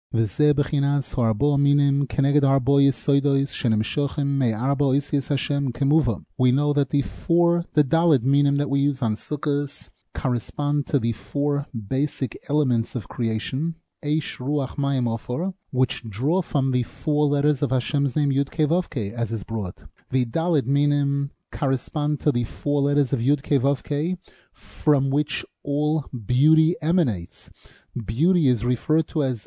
וזה בחינס הרבו מינים כנגד הרבו יסוידויס שנמשוכם מארבע איסיס השם כמובן. We know that the Daled minim that we use on Sukkos correspond to the four basic elements of creation, Eish, Ruach, Mayim, Ofor, which draw from the four letters of Hashem's name Yud Kei Vav Kei, as is brought. The Daled minim correspond to the four letters of Yud Kei Vav Kei, from which all beauty emanates. Beauty is referred to as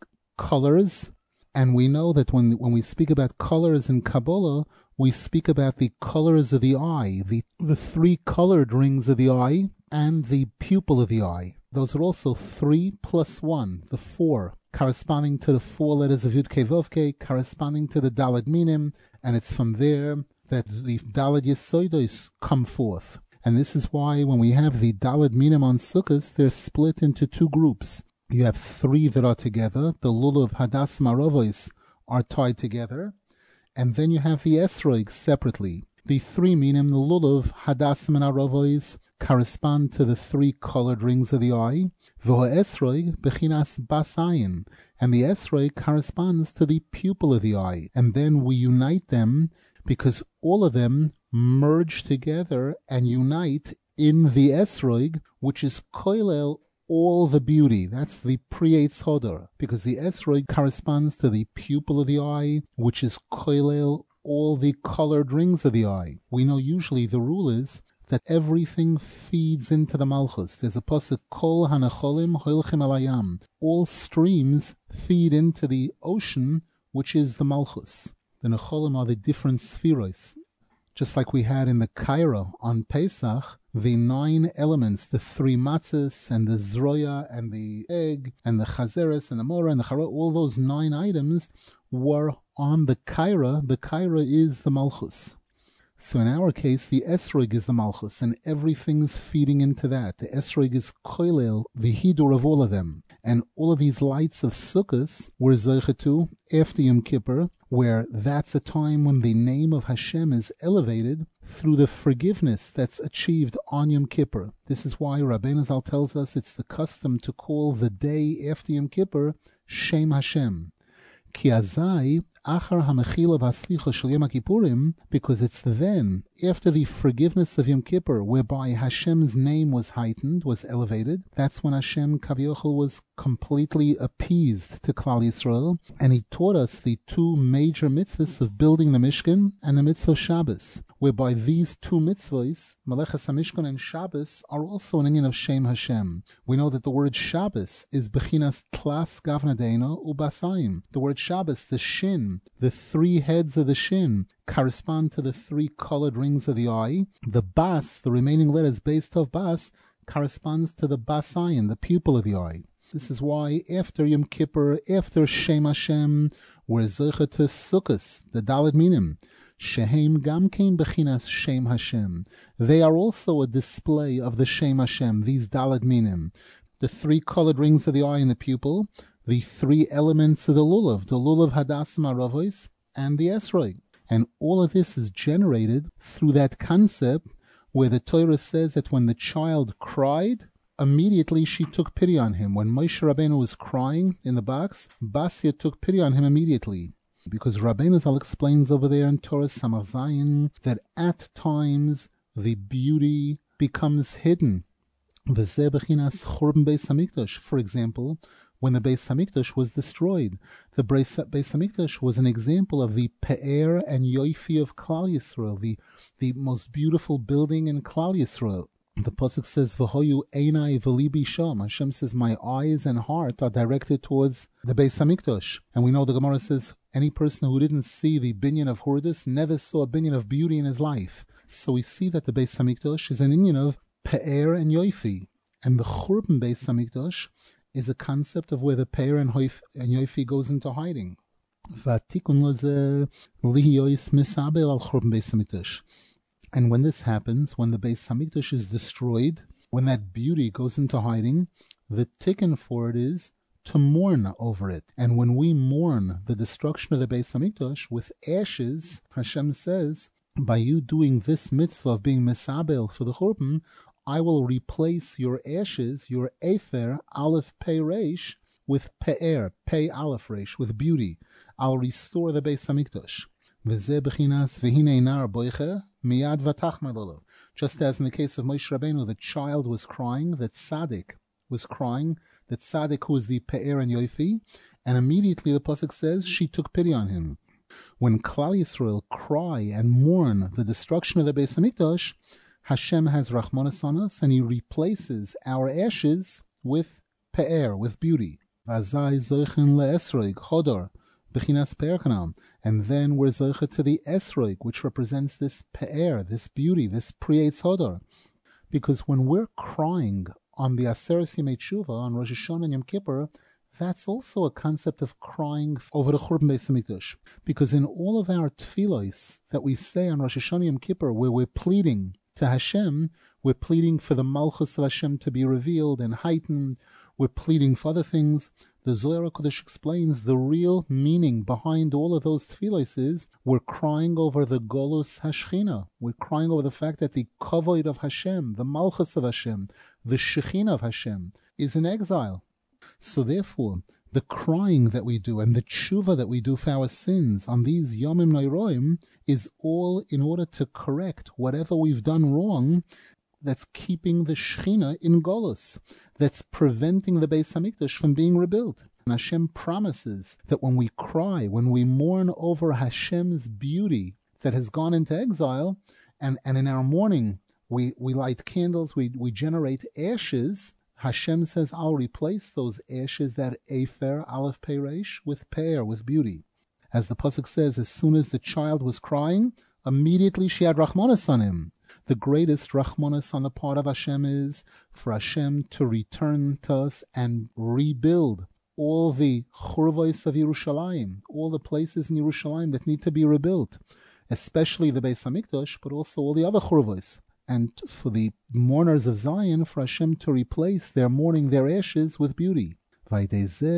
colors, and we know that when we speak about colors in Kabbalah, we speak about the colors of the eye, the three colored rings of the eye, and the pupil of the eye. Those are also 3 plus 1, the 4, corresponding to the 4 letters of Yud Kei Vav Kei, corresponding to the Daled minim, and it's from there that the Daled Yesoidos come forth. And this is why when we have the Daled minim on Sukkot, they're split into 2 groups. You have 3 that are together. The Lulav, Hadas, Marovois are tied together. And then you have the Esrog separately. The 3 minim, the Lulav, Hadas, and Marovois, correspond to the 3 colored rings of the eye. V'ho Esrog, Bechinas Basayin. And the Esrog corresponds to the pupil of the eye. And then we unite them because all of them merge together and unite in the Esrog, which is Koilel, all the beauty. That's the Pri-Eitz Hodor, because the Esrog corresponds to the pupil of the eye, which is Koilel, all the colored rings of the eye. We know usually the rule is that everything feeds into the Malchus. There's a pasuk, Kol Hanacholim Hoilchem Alayam. All streams feed into the ocean, which is the Malchus. The Necholim are the different spheros. Just like we had in the Kaira on Pesach, the 9 elements, the 3 matzahs and the zroya and the egg and the chazeres and the mora and the chara, all those 9 items were on the Kaira. The Kaira is the Malchus. So in our case, the Esrog is the Malchus, and everything's feeding into that. The Esrog is koilel, the hidur of all of them. And all of these lights of Sukkos were zeichetu after Yom Kippur, where that's a time when the name of Hashem is elevated through the forgiveness that's achieved on Yom Kippur. This is why Rabbeinu Zal tells us it's the custom to call the day after Yom Kippur Shem Hashem. Ki azai achar hamechila v'aslicha shel Yom Kippurim, because it's then, after the forgiveness of Yom Kippur, whereby Hashem's name was heightened, was elevated, that's when Hashem Kaviochel was completely appeased to Klal Yisrael, and he taught us the 2 major mitzvahs of building the Mishkan and the mitzvah of Shabbos, whereby these 2 mitzvahs, Meleches HaMishkan and Shabbos, are also an inyan of Shem Hashem. We know that the word Shabbos is Bechinas Tlas Gavnadeino Ubasayim. The word Shabbos, the Shin, the 3 heads of the Shin, correspond to the 3 colored rings of the eye. The Bas, the remaining letters based of Bas, corresponds to the Basayin, the pupil of the eye. This is why after Yom Kippur, after Shem Hashem, we're zeicha to Sukkos, the Daled minim. Shehem Gamkein Bechinas Shem Hashem. They are also a display of the Shem Hashem, these Daled minim. The 3 colored rings of the eye and the pupil, the 3 elements of the Lulav Hadas Maravos, and the Esrog. And all of this is generated through that concept where the Torah says that when the child cried, immediately she took pity on him. When Moshe Rabbeinu was crying in the box, Basia took pity on him immediately. Because Rabbeinu Zal explains over there in Torah Samach Zayin that at times the beauty becomes hidden. V'zeh bechinas churban Beis Hamikdash. For example, when the Beis Hamikdash was destroyed, the Beis Hamikdash was an example of the Pe'er and Yoifi of Klal Yisrael, the most beautiful building in Klal Yisrael. The pasuk says, "V'hoyu einai v'libi sham." Hashem says, "My eyes and heart are directed towards the Beis Hamikdash." And we know the Gemara says, any person who didn't see the binyan of Hurdus never saw a binyan of beauty in his life. So we see that the Beis Hamikdash is an inyan of Pe'er and Yoifi, and the Churban Beis Hamikdash is a concept of where the Pe'er and Yoifi goes into hiding. V'atikun lezeh lihiyois misabel al Churban Beis Hamikdash. And when this happens, when the Beis Hamikdash is destroyed, when that beauty goes into hiding, the tikkun for it is to mourn over it. And when we mourn the destruction of the Beis Hamikdash with ashes, Hashem says, by you doing this mitzvah of being mesabel for the Churban, I will replace your ashes, your efer, aleph pei reish, with pe'er, pei aleph resh, with beauty. I'll restore the Beis Hamikdash. V'zeh b'chinas v'hinei nar boiche miyad v'tachmar lolav. Just as in the case of Moshe Rabbeinu, the child was crying, the tzaddik was crying, the tzaddik who is the pe'er and yofi, and immediately the pasuk says she took pity on him. When Klal Yisrael cry and mourn the destruction of the Beis Hamikdash, Hashem has rachmanas on us, and He replaces our ashes with pe'er, with beauty. Vazai zoichen le'esroig chodor b'chinas pe'er kanam, and then we're zoichet to the esroig, which represents this pe'er, this beauty, this pre-eitz hodor. Because when we're crying on the Aseres Yemei Tshuva, on Rosh Hashanah and Yom Kippur, that's also a concept of crying over the Churban Beis Hamikdash. Because in all of our tefillos that we say on Rosh Hashanah Yom Kippur, where we're pleading to Hashem, we're pleading for the Malchus of Hashem to be revealed and heightened, we're pleading for other things. The Zohar HaKadosh explains the real meaning behind all of those tefillos is we're crying over the Golus Hashchina. We're crying over the fact that the Kavod of Hashem, the Malchus of Hashem, the Shechina of Hashem is in exile. So therefore, the crying that we do and the tshuva that we do for our sins on these Yomim Noiroim is all in order to correct whatever we've done wrong that's keeping the Shechina in Golus, that's preventing the Beis Hamikdash from being rebuilt. And Hashem promises that when we cry, when we mourn over Hashem's beauty that has gone into exile, and in our mourning we light candles, we generate ashes, Hashem says, I'll replace those ashes, that Efer, Aleph Pei Resh, with Pe'er, with beauty. As the pasuk says, as soon as the child was crying, immediately she had rachmanas on him. The greatest rachmanas on the part of Hashem is for Hashem to return to us and rebuild all the churvos of Yerushalayim, all the places in Yerushalayim that need to be rebuilt, especially the Beis Hamikdash, but also all the other churvos. And for the mourners of Zion, for Hashem to replace their mourning, their ashes, with beauty. And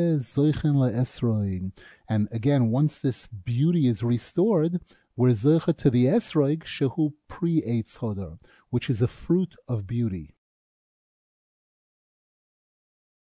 again, once this beauty is restored, we're zoicha to the esroig shehu pri-eitz hodor, which is a fruit of beauty.